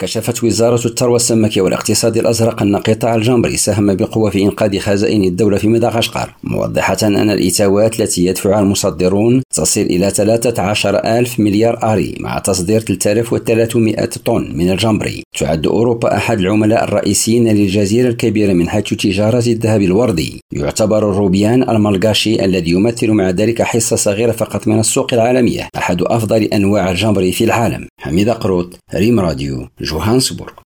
كشفت وزارة الثروة السمكية والاقتصاد الأزرق أن قطاع الجمبري ساهم بقوة في إنقاذ خزائن الدولة في مدغشقر، موضحة أن الإتاوات التي يدفعها المصدرون تصل إلى 13,000 مليار آري مع تصدير 3,300 طن من الجمبري. تعد أوروبا أحد العملاء الرئيسيين للجزيرة الكبيرة من حيث تجارة الذهب الوردي. يعتبر الروبيان الملغاشي الذي يمثل مع ذلك حصة صغيرة فقط من السوق العالمية أحد أفضل أنواع الجمبري في العالم. حميد قروط، ريم راديو، جوهانسبورغ.